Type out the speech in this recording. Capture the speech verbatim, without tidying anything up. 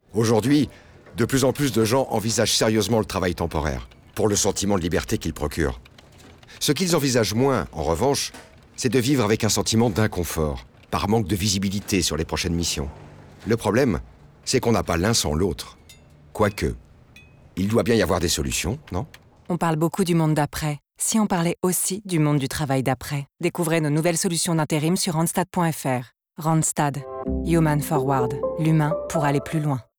Aujourd'hui, de plus en plus de gens envisagent sérieusement le travail temporaire, pour le sentiment de liberté qu'il procure. Ce qu'ils envisagent moins, en revanche, c'est de vivre avec un sentiment d'inconfort, par manque de visibilité sur les prochaines missions. Le problème, c'est qu'on n'a pas l'un sans l'autre. Quoique, il doit bien y avoir des solutions, non ? On parle beaucoup du monde d'après. Si on parlait aussi du monde du travail d'après? Découvrez nos nouvelles solutions d'intérim sur randstad point f r. Randstad. Human Forward. L'humain pour aller plus loin.